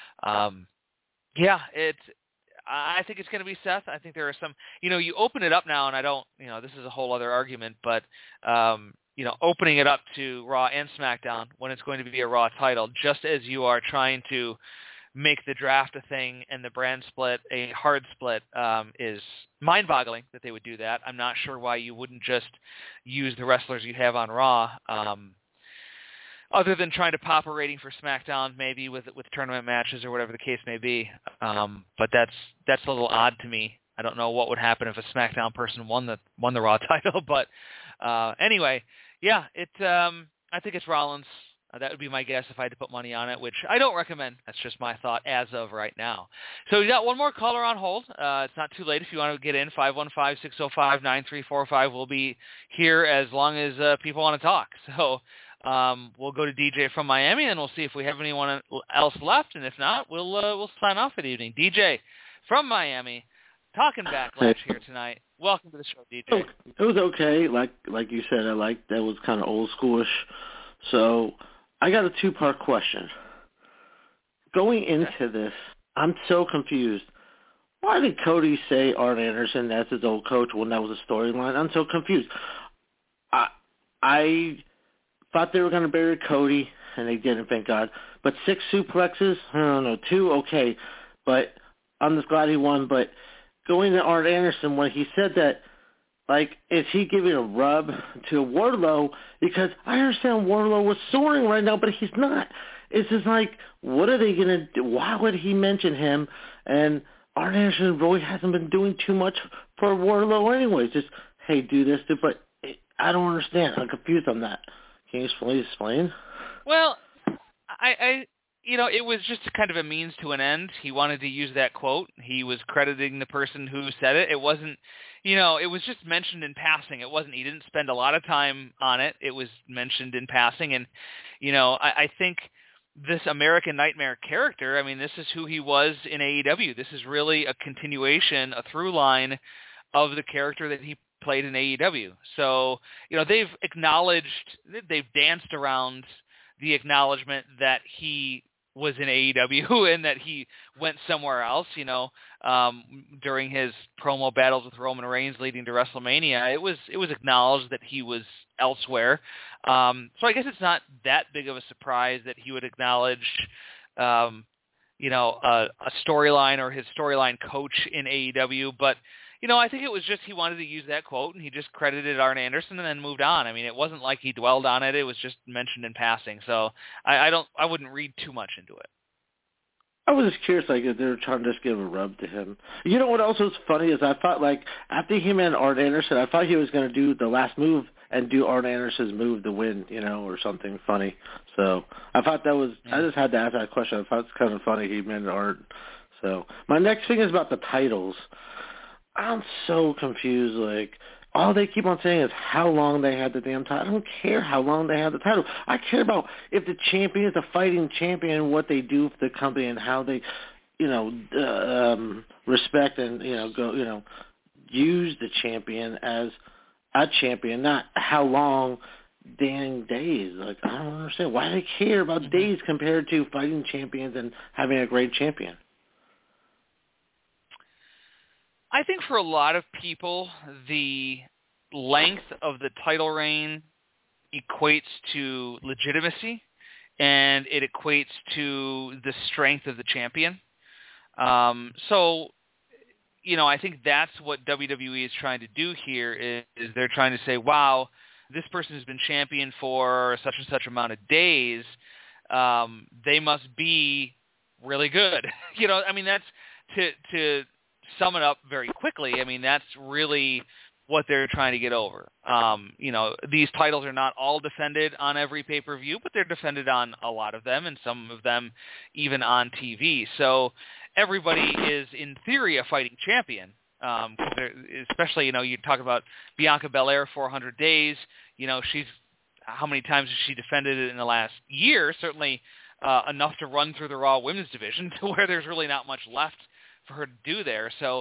I think it's going to be Seth. I think there are some, you open it up now, and I don't, this is a whole other argument, but, opening it up to Raw and SmackDown when it's going to be a Raw title, just as you are trying to make the draft a thing and the brand split a hard split is mind-boggling that they would do that. I'm not sure why you wouldn't just use the wrestlers you have on Raw, other than trying to pop a rating for SmackDown, maybe with tournament matches or whatever the case may be. But that's a little odd to me. I don't know what would happen if a SmackDown person won the Raw title, but anyway, yeah, I think it's Rollins. That would be my guess if I had to put money on it, which I don't recommend. That's just my thought as of right now. So we got one more caller on hold. It's not too late if you want to get in. 515-605-9345. We'll be here as long as people want to talk. So we'll go to DJ from Miami, and we'll see if we have anyone else left. And if not, we'll sign off for the evening. DJ from Miami, talking backlash here tonight. Welcome to the show, DJ. It was okay. Like you said, I liked that was kind of old schoolish. So I got a two-part question. Going into this, I'm so confused. Why did Cody say Arn Anderson as his old coach when that was a storyline? I'm so confused. I thought they were going to bury Cody, and they didn't, thank God. But 6 suplexes, I don't know, 2, okay. But I'm just glad he won. But going to Arn Anderson, when he said that, like, is he giving a rub to Wardlow? Because I understand Wardlow was soaring right now, but he's not. It's just like, what are they going to do? Why would he mention him? And Arn Anderson really hasn't been doing too much for Wardlow anyways. Just, hey, do this, but I don't understand. I'm confused on that. Can you explain? Well, I it was just kind of a means to an end. He wanted to use that quote. He was crediting the person who said it. It wasn't, it was just mentioned in passing. He didn't spend a lot of time on it. It was mentioned in passing. And, I think this American Nightmare character, this is who he was in AEW. This is really a continuation, a through line of the character that he played in AEW. So, they've danced around the acknowledgement that he was in AEW and that he went somewhere else, during his promo battles with Roman Reigns leading to WrestleMania. It was acknowledged that he was elsewhere. So I guess it's not that big of a surprise that he would acknowledge, a storyline or his storyline coach in AEW. But, I think it was just he wanted to use that quote, and he just credited Arn Anderson and then moved on. It wasn't like he dwelled on it. It was just mentioned in passing. So I wouldn't read too much into it. I was just curious, like, if they were trying to just give a rub to him. You know what else was funny is I thought, like, after he met Arn Anderson, I thought he was going to do the last move and do Arn Anderson's move to win, or something funny. So I thought that was, I just had to ask that question. I thought it's kind of funny he met Arn. So my next thing is about the titles. I'm so confused. Like, all they keep on saying is how long they had the damn title. I don't care how long they had the title. I care about if the champion is a fighting champion, what they do for the company and how they, respect and, use the champion as a champion, not how long dang days. Like, I don't understand. Why do they care about days compared to fighting champions and having a great champion? I think for a lot of people, the length of the title reign equates to legitimacy, and it equates to the strength of the champion. So, I think that's what WWE is trying to do here is they're trying to say, wow, this person has been champion for such and such amount of days. They must be really good. That's to sum it up very quickly. That's really what they're trying to get over. These titles are not all defended on every pay-per-view, but they're defended on a lot of them, and some of them even on TV. So everybody is, in theory, a fighting champion. Especially, you talk about Bianca Belair, 400 days. How many times has she defended it in the last year? Certainly enough to run through the Raw Women's division to where there's really not much left for her to do there. So,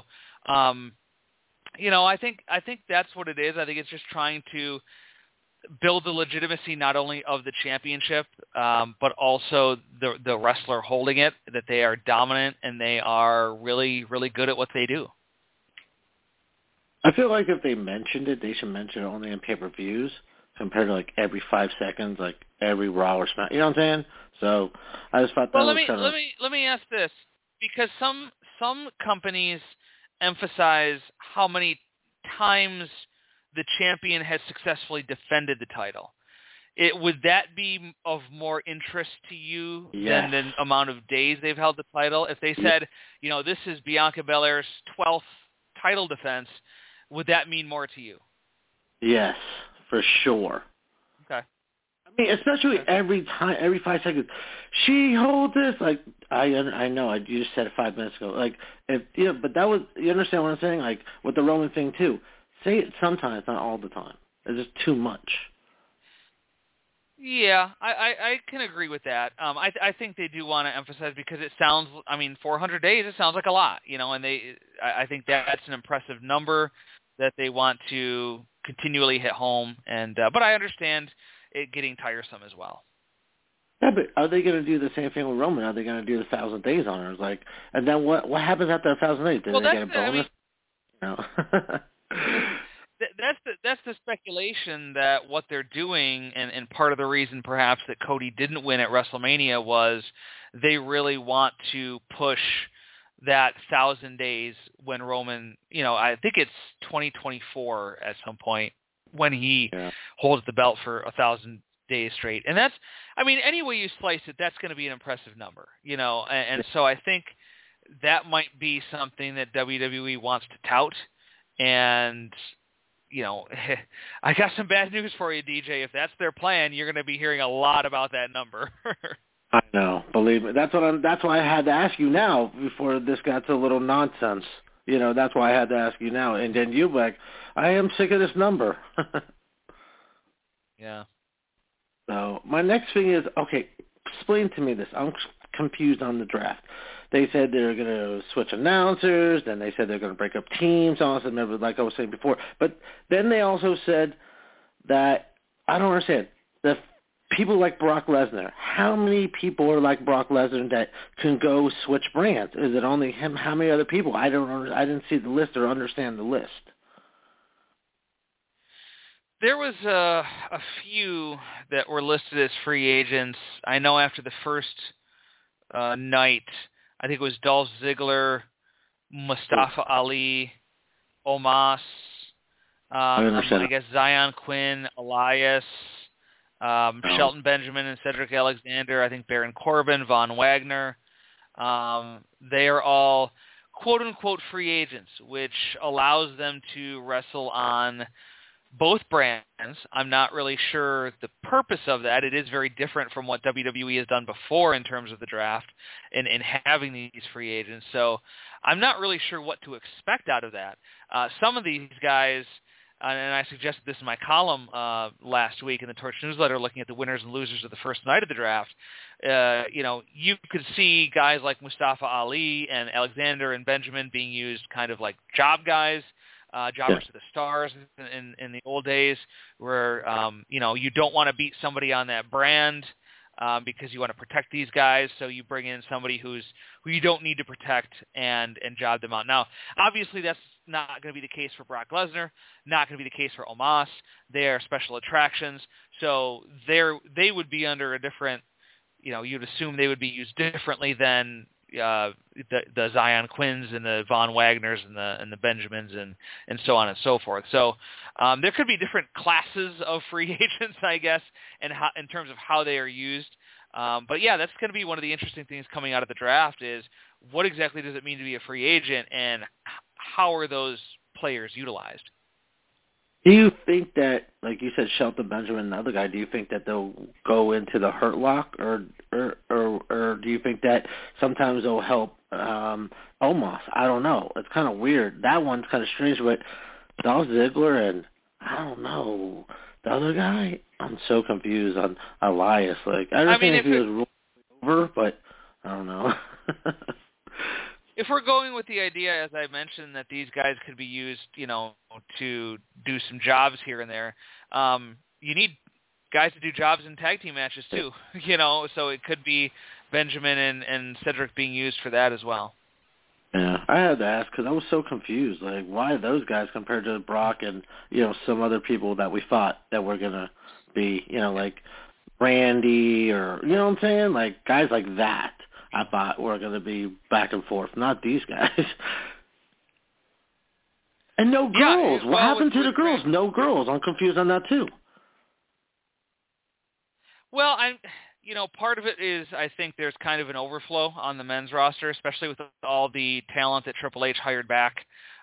I think that's what it is. I think it's just trying to build the legitimacy not only of the championship, but also the wrestler holding it, that they are dominant and they are really, really good at what they do. I feel like if they mentioned it, they should mention it only in pay-per-views compared to, like, every 5 seconds, like, every Raw or Smack. You know what I'm saying? So I just thought that well, was kind of... let me ask this, because some companies emphasize how many times the champion has successfully defended the title. Would that be of more interest to you than the amount of days they've held the title? If they said, this is Bianca Belair's 12th title defense, would that mean more to you? Yes, for sure. Okay. I mean, especially every 5 seconds, she holds this. Like, I know, you just said it 5 minutes ago. Like, but that was, you understand what I'm saying? Like, with the Roman thing, too. Say it sometimes, not all the time. It's just too much. Yeah, I can agree with that. I think they do want to emphasize, because it sounds, 400 days, it sounds like a lot, and I think that's an impressive number that they want to continually hit home, and but I understand it getting tiresome as well. Yeah, but are they going to do the same thing with Roman? Are they going to do the 1,000 days on her? It's like, and then what happens after 1,000 days? Do they get a bonus? That's the speculation that what they're doing, and part of the reason perhaps that Cody didn't win at WrestleMania was they really want to push that 1,000 days when Roman, I think it's 2024 at some point when he holds the belt for 1,000 days straight. And that's, any way you slice it, that's going to be an impressive number, and so I think that might be something that WWE wants to tout. And I got some bad news for you, DJ. If that's their plan, you're going to be hearing a lot about that number. I know, believe me. That's why I had to ask you now before this got to a little nonsense. That's why I had to ask you now. And then you like, I am sick of this number. Yeah. So my next thing is, okay, explain to me this. I'm confused on the draft. They said they were going to switch announcers. Then they said they're going to break up teams. Also, remember, like I was saying before. But then they also said that, I don't understand, the people like Brock Lesnar. How many people are like Brock Lesnar that can go switch brands? Is it only him? How many other people? I didn't see the list or understand the list. There was a few that were listed as free agents. I know after the first night, I think it was Dolph Ziggler, Mustafa Ali, Omos, I guess Zion Quinn, Elias, Shelton Benjamin and Cedric Alexander, I think Baron Corbin, Von Wagner. They are all quote-unquote free agents, which allows them to wrestle on both brands. I'm not really sure the purpose of that. It is very different from what WWE has done before in terms of the draft and having these free agents. So I'm not really sure what to expect out of that. Some of these guys, and I suggested this in my column last week in the Torch newsletter, looking at the winners and losers of the first night of the draft, you could see guys like Mustafa Ali and Alexander and Benjamin being used kind of like job guys, jobbers to the stars in the old days, where you don't want to beat somebody on that brand because you want to protect these guys, so you bring in somebody who you don't need to protect and job them out. Now, obviously, that's not going to be the case for Brock Lesnar, not going to be the case for Omos. They are special attractions, so they would be under a different, you'd assume they would be used differently than the Zion Quinns and the Von Wagners and the Benjamins and so on and so forth. So there could be different classes of free agents, I guess, and in terms of how they are used. But yeah, that's going to be one of the interesting things coming out of the draft is what exactly does it mean to be a free agent and how are those players utilized? Do you think that, like you said, Shelton Benjamin and the other guy, do you think that they'll go into the Hurt Lock, or do you think that sometimes they'll help Omos? I don't know. It's kind of weird. That one's kind of strange, but Dolph Ziggler and, I don't know, the other guy, I'm so confused on Elias. Like, I understand if he was rolled over, but I don't know. If we're going with the idea, as I mentioned, that these guys could be used, to do some jobs here and there, you need guys to do jobs in tag team matches too, so it could be Benjamin and Cedric being used for that as well. Yeah, I had to ask because I was so confused. Like, why those guys compared to Brock and, some other people that we thought that were going to be, like Randy or, you know what I'm saying? Like, guys like that, I thought were going to be back and forth, not these guys. And no girls. What happened to the girls? No girls. I'm confused on that, too. Well, part of it is I think there's kind of an overflow on the men's roster, especially with all the talent that Triple H hired back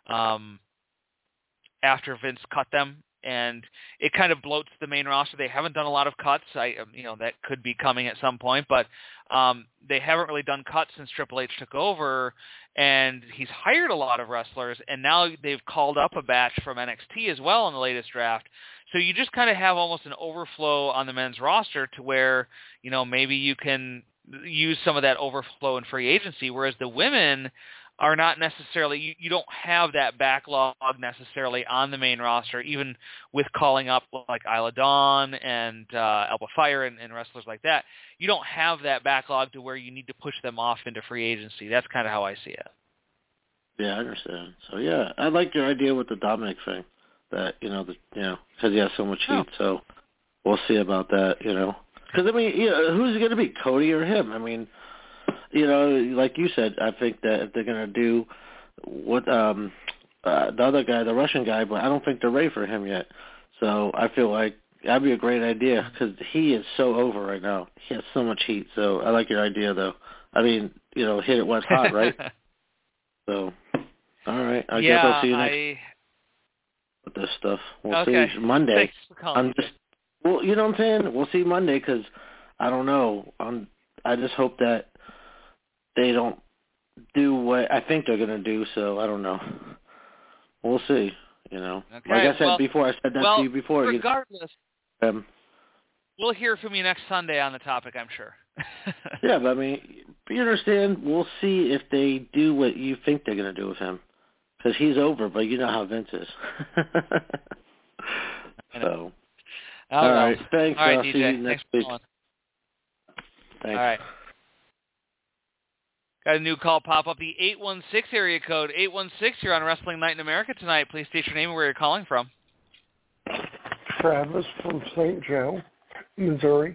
after Vince cut them, and it kind of bloats the main roster. They haven't done a lot of cuts. That could be coming at some point, but they haven't really done cuts since Triple H took over, and he's hired a lot of wrestlers, and now they've called up a batch from NXT as well in the latest draft. So you just kind of have almost an overflow on the men's roster to where, maybe you can use some of that overflow in free agency, whereas the women are not necessarily, you don't have that backlog necessarily on the main roster, even with calling up like Isla Dawn and Alba Fire and wrestlers like that. You don't have that backlog to where you need to push them off into free agency. That's kind of how I see it. Yeah, I understand. So, yeah, I like your idea with the Dominic thing. That, because he has so much heat, so we'll see about that, Because, who's it going to be, Cody or him? Like you said, I think that if they're going to do what the other guy, the Russian guy, but I don't think they're ready for him yet. So I feel like that'd be a great idea because he is so over right now. He has so much heat, so I like your idea, though. Hit it when it's hot, right? So, all right. I guess I'll see you next with this stuff. We'll see Monday. Thanks for calling. Well, you know what I'm saying? We'll see Monday because I don't know. I just hope that they don't do what I think they're going to do, so I don't know. We'll see, Okay. Like I said before, I said that to you before. Regardless, we'll hear from you next Sunday on the topic, I'm sure. Yeah, but you understand, we'll see if they do what you think they're going to do with him. Because he's over, but you know how Vince is. So, all right. Thanks. All right, I'll DJ. see you next week. Thanks. All right. Got a new call pop up, the 816 area code. 816, you're on Wrestling Night in America tonight. Please state your name and where you're calling from. Travis from St. Joe, Missouri.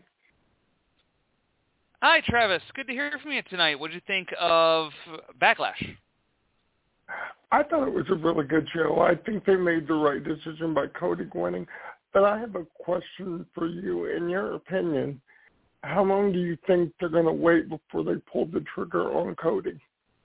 Hi, Travis. Good to hear from you tonight. What did you think of Backlash? I thought it was a really good show. I think they made the right decision by Cody winning. But I have a question for you. In your opinion, how long do you think they're going to wait before they pull the trigger on Cody?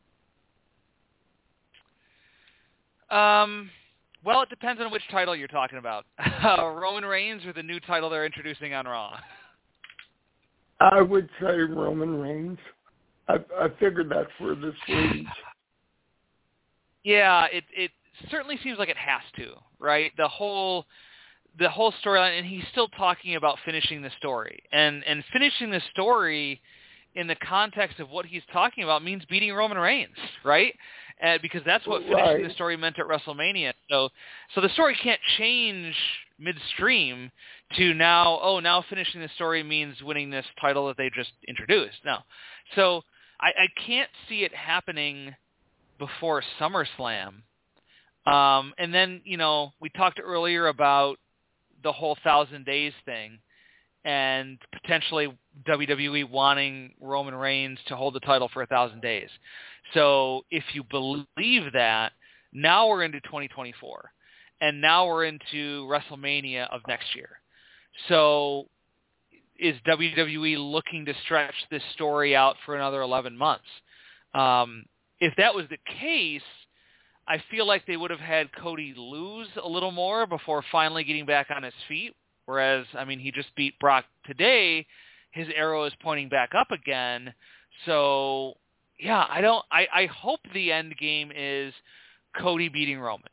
Well, it depends on which title you're talking about. Roman Reigns or the new title they're introducing on Raw? I would say Roman Reigns. I figured that's where this leads. Yeah, it certainly seems like it has to, right? The whole storyline, and he's still talking about finishing the story. And finishing the story in the context of what he's talking about means beating Roman Reigns, right? Because that's what finishing the story meant at WrestleMania. So the story can't change midstream to now finishing the story means winning this title that they just introduced. No. So I can't see it happening before SummerSlam. And then, we talked earlier about the whole 1,000 days thing and potentially WWE wanting Roman Reigns to hold the title for 1,000 days. So if you believe that, now we're into 2024, and now we're into WrestleMania of next year. So is WWE looking to stretch this story out for another 11 months? If that was the case, I feel like they would have had Cody lose a little more before finally getting back on his feet. Whereas, he just beat Brock today. His arrow is pointing back up again. So, yeah, I hope the end game is Cody beating Roman.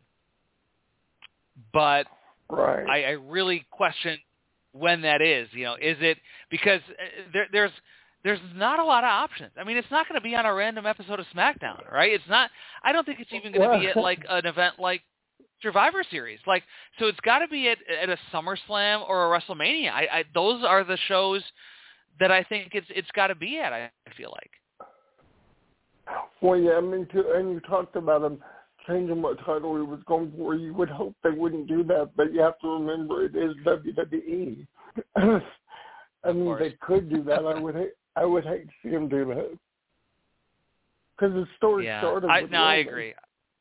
But I really question when that is. Is it because there's not a lot of options. It's not going to be on a random episode of SmackDown, right? It's not. I don't think it's even going to be at like an event like Survivor Series. So it's got to be at a SummerSlam or a WrestleMania. Those are the shows that I think it's got to be at. I feel like. Well, yeah, and you talked about him changing what title he was going for. You would hope they wouldn't do that, but you have to remember it is WWE. I mean, they could do that. I would hate to see them do that. Because the story started with I agree.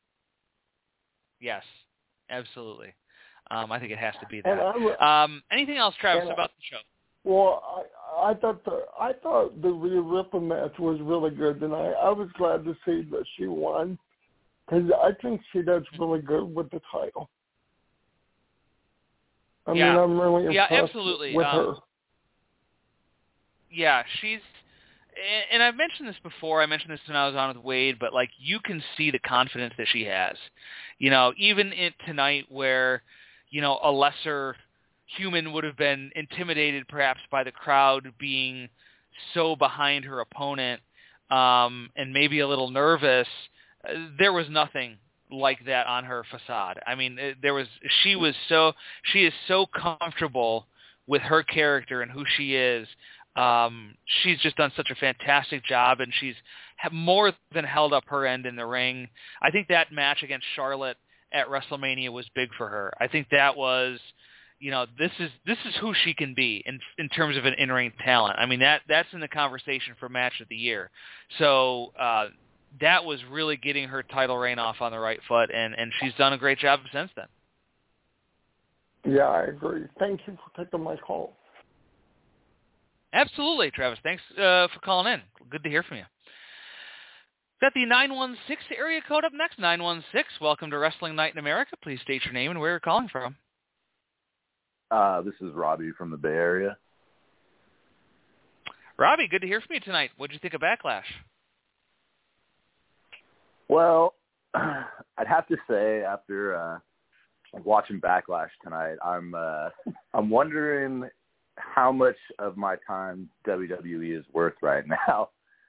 Yes, absolutely. I think it has to be that. Anything else, Travis, about the show? Well, I thought the Rhea Ripley match was really good, and I was glad to see that she won, because I think she does really good with the title. I mean, I'm really impressed absolutely. with her. Yeah, she's, and I've mentioned this before. I mentioned this when I was on with Wade, but like you can see the confidence that she has. You know, even tonight where, you know, a lesser human would have been intimidated perhaps by the crowd being so behind her opponent, and maybe a little nervous. There was nothing like that on her facade. I mean, she is so comfortable with her character and who she is. She's just done such a fantastic job, and she's more than held up her end in the ring. I think that match against Charlotte at WrestleMania was big for her. I think that was, you know, this is who she can be in terms of an in-ring talent. I mean, that's in the conversation for match of the year. So that was really getting her title reign off on the right foot, and she's done a great job since then. Yeah, I agree. Thank you for taking my call. Absolutely, Travis. Thanks for calling in. Good to hear from you. Got the 916 area code up next. 916, welcome to Wrestling Night in America. Please state your name and where you're calling from. This is Robbie from the Bay Area. Robbie, good to hear from you tonight. What did you think of Backlash? Well, I'd have to say after watching Backlash tonight, I'm wondering how much of my time WWE is worth right now.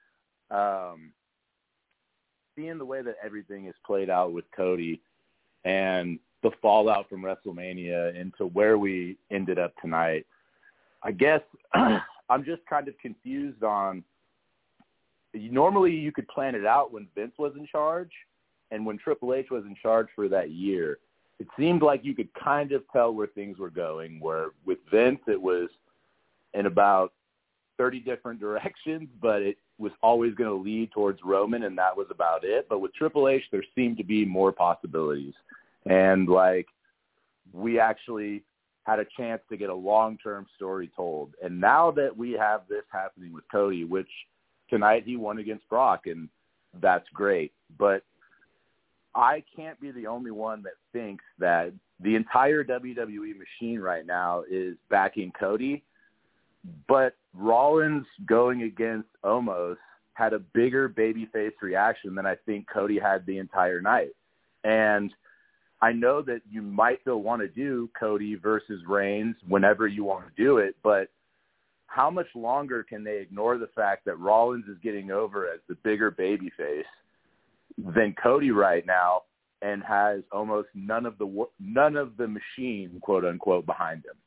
Seeing the way that everything is played out with Cody and the fallout from WrestleMania into where we ended up tonight, I guess I'm just kind of confused on, normally you could plan it out when Vince was in charge, and when Triple H was in charge for that year, it seemed like you could kind of tell where things were going, where with Vince it was in about 30 different directions, but it was always going to lead towards Roman, and that was about it. But with Triple H, there seemed to be more possibilities. And, like, we actually had a chance to get a long-term story told. And now that we have this happening with Cody, which tonight he won against Brock, and that's great. But I can't be the only one that thinks that the entire WWE machine right now is backing Cody. But Rollins going against Omos had a bigger babyface reaction than I think Cody had the entire night. And I know that you might still want to do Cody versus Reigns whenever you want to do it, but how much longer can they ignore the fact that Rollins is getting over as the bigger babyface than Cody right now and has almost none of the machine, quote unquote, behind him?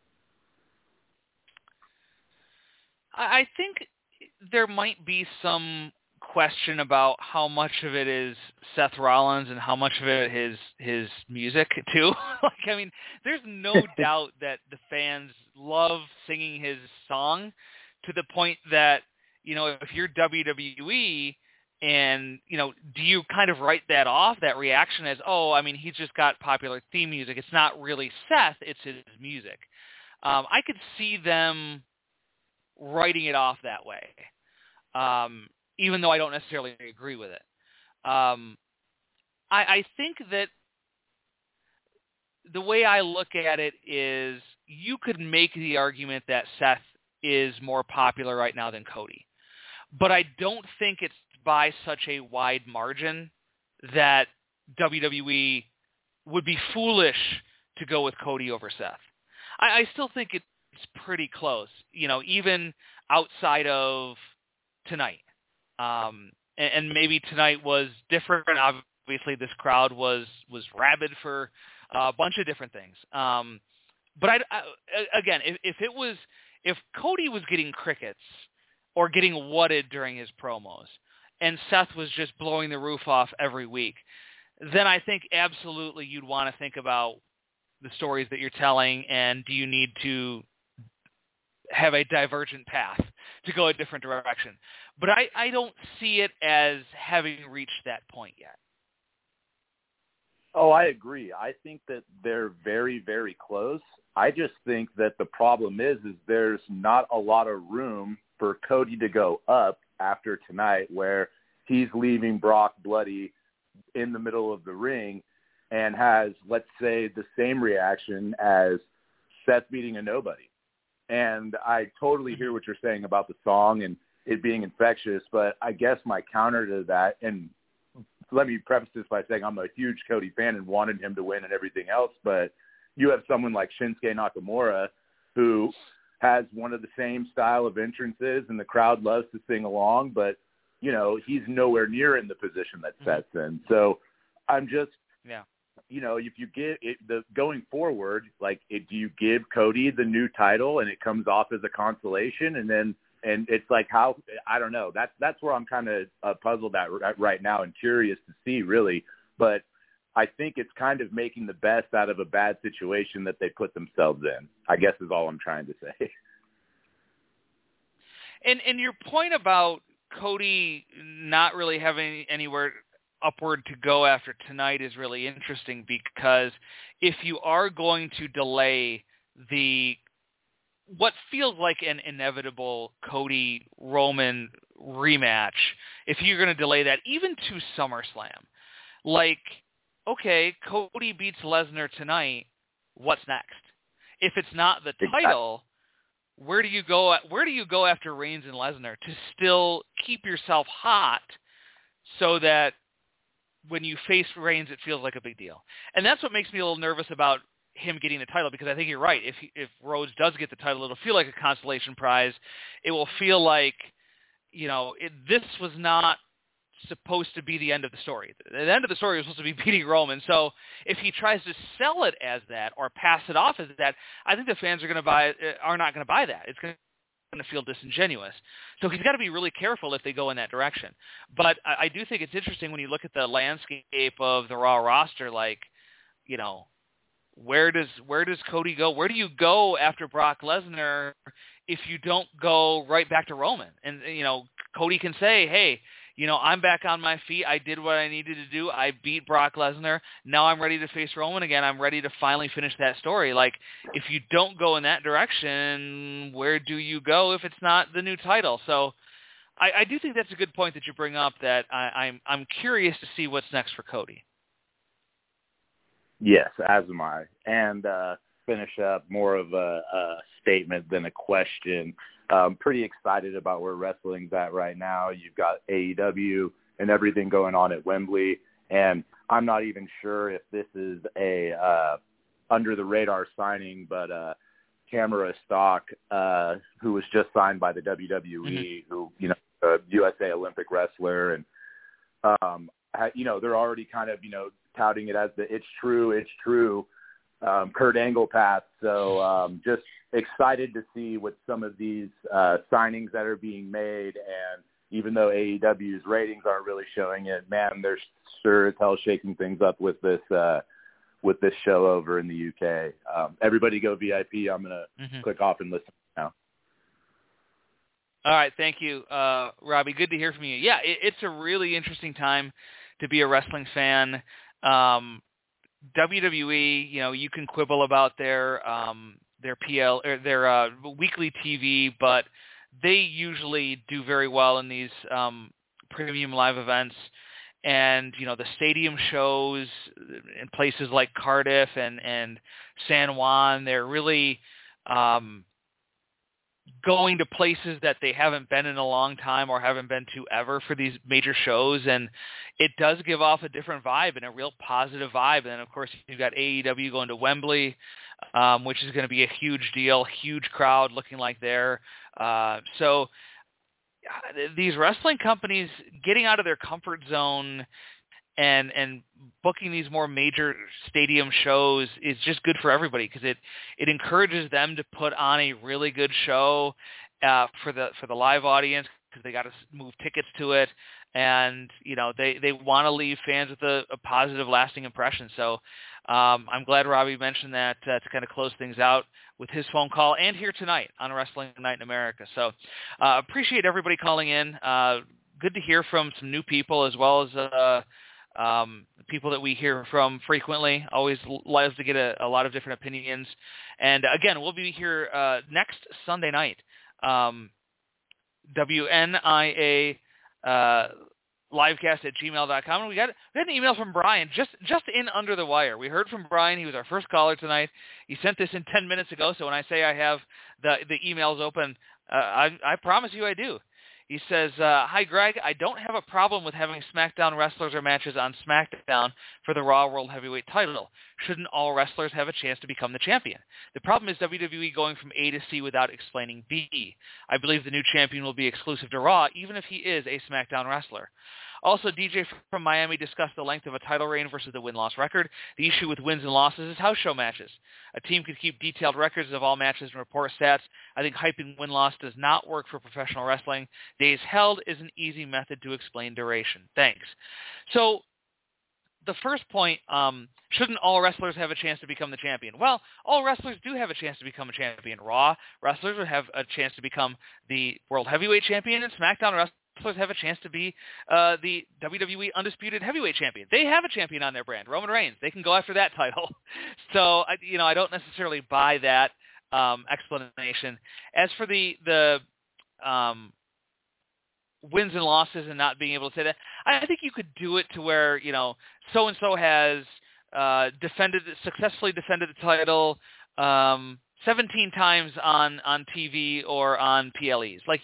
I think there might be some question about how much of it is Seth Rollins and how much of it is his music too. Like, I mean, there's no doubt that the fans love singing his song to the point that, you know, if you're WWE and, you know, do you kind of write that off, that reaction as, oh, I mean, he's just got popular theme music. It's not really Seth, it's his music. I could see them writing it off that way, even though I don't necessarily agree with it. I think that the way I look at it is you could make the argument that Seth is more popular right now than Cody, but I don't think it's by such a wide margin that WWE would be foolish to go with Cody over Seth. I still think it's pretty close, you know, even outside of tonight. And maybe tonight was different. Obviously, this crowd was rabid for a bunch of different things. But again, if Cody was getting crickets or getting wutted during his promos, and Seth was just blowing the roof off every week, then I think absolutely you'd want to think about the stories that you're telling, and do you need to have a divergent path to go a different direction. But I don't see it as having reached that point yet. Oh, I agree. I think that they're very, very close. I just think that the problem is there's not a lot of room for Cody to go up after tonight, where he's leaving Brock bloody in the middle of the ring and has, let's say, the same reaction as Seth beating a nobody. And I totally hear what you're saying about the song and it being infectious, but I guess my counter to that, and let me preface this by saying I'm a huge Cody fan and wanted him to win and everything else, but you have someone like Shinsuke Nakamura who has one of the same style of entrances and the crowd loves to sing along, but, you know, he's nowhere near in the position that Seth's in. So I'm just, you know, if you get it, going forward, like, do you give Cody the new title and it comes off as a consolation, and it's like, how, I don't know. That's where I'm kind of puzzled at right now and curious to see, really. But I think it's kind of making the best out of a bad situation that they put themselves in, I guess is all I'm trying to say. And your point about Cody not really having anywhere upward to go after tonight is really interesting, because if you are going to delay what feels like an inevitable Cody Roman rematch, if you're going to delay that even to SummerSlam, like, okay, Cody beats Lesnar tonight, what's next? If it's not the title, where do you go after Reigns and Lesnar to still keep yourself hot so that when you face Reigns it feels like a big deal? And that's what makes me a little nervous about him getting the title, because I think you're right. If Rhodes does get the title, it'll feel like a consolation prize. It will feel like, you know, this was not supposed to be the end of the story. The end of the story was supposed to be beating Roman. So if he tries to sell it as that or pass it off as that, I think the fans are not going to buy that. It's going to feel disingenuous. So he's got to be really careful if they go in that direction. But I do think it's interesting when you look at the landscape of the Raw roster, like, you know, where does Cody go? Where do you go after Brock Lesnar if you don't go right back to Roman? And, you know, Cody can say, hey, you know, I'm back on my feet. I did what I needed to do. I beat Brock Lesnar. Now I'm ready to face Roman again. I'm ready to finally finish that story. Like, if you don't go in that direction, where do you go if it's not the new title? So I do think that's a good point that you bring up, that I'm curious to see what's next for Cody. Yes, as am I. And finish up more of a statement than a question. I'm pretty excited about where wrestling's at right now. You've got AEW and everything going on at Wembley, and I'm not even sure if this is a under-the-radar signing, but Tamara Stock, who was just signed by the WWE, who, you know, a USA Olympic wrestler, and, you know, they're already kind of, you know, touting it as the it's true Kurt Angle path. So just excited to see what some of these signings that are being made. And even though AEW's ratings aren't really showing it, man, they're sure as hell shaking things up with this show over in the UK. Everybody go VIP. I'm going to click off and listen now. All right. Thank you, Robbie. Good to hear from you. Yeah, it's a really interesting time to be a wrestling fan. WWE, you know, you can quibble about their PL or their weekly TV, but they usually do very well in these premium live events. And, you know, the stadium shows in places like Cardiff and San Juan, they're really going to places that they haven't been in a long time or haven't been to ever for these major shows. And it does give off a different vibe and a real positive vibe. And, of course, you've got AEW going to Wembley, which is going to be a huge deal, huge crowd looking like there. So these wrestling companies getting out of their comfort zone and booking these more major stadium shows is just good for everybody, because it encourages them to put on a really good show for the live audience, because they got to move tickets to it. and they want to leave fans with a positive, lasting impression. So I'm glad Robbie mentioned that to kind of close things out with his phone call and here tonight on Wrestling Night in America. So appreciate everybody calling in. Good to hear from some new people as well as people that we hear from frequently. Always love to get a lot of different opinions. And again, we'll be here next Sunday night. WNIA livecast at gmail.com. And we got an email from Brian just in under the wire. We heard from Brian. He was our first caller tonight. He sent this in 10 minutes ago. So when I say I have the emails open, I promise you I do. He says, hi, Greg. I don't have a problem with having SmackDown wrestlers or matches on SmackDown for the Raw World Heavyweight title. Shouldn't all wrestlers have a chance to become the champion? The problem is WWE going from A to C without explaining B. I believe the new champion will be exclusive to Raw, even if he is a SmackDown wrestler. Also, DJ from Miami discussed the length of a title reign versus the win-loss record. The issue with wins and losses is house show matches. A team could keep detailed records of all matches and report stats. I think hyping win-loss does not work for professional wrestling. Days held is an easy method to explain duration. Thanks. So the first point, shouldn't all wrestlers have a chance to become the champion? Well, all wrestlers do have a chance to become a champion. Raw wrestlers would have a chance to become the World Heavyweight Champion, and SmackDown wrestlers have a chance to be the WWE Undisputed Heavyweight Champion. They have a champion on their brand, Roman Reigns. They can go after that title. So, I don't necessarily buy that explanation. As for the wins and losses and not being able to say that, I think you could do it to where, so-and-so has successfully defended the title 17 times on TV or on PLEs. Like,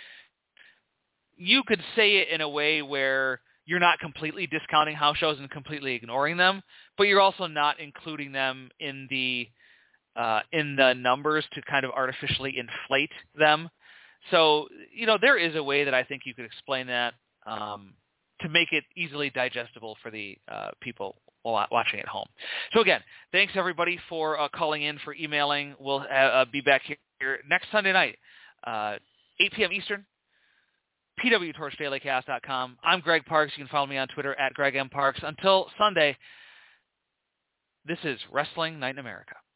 you could say it in a way where you're not completely discounting house shows and completely ignoring them, but you're also not including them in the numbers to kind of artificially inflate them. So, there is a way that I think you could explain that to make it easily digestible for the people watching at home. So again, thanks everybody for calling in, for emailing. We'll be back here next Sunday night, 8 p.m. Eastern. pwtorchdailycast.com. I'm Greg Parks. You can follow me on Twitter at Greg M. Parks. Until Sunday, this is Wrestling Night in America.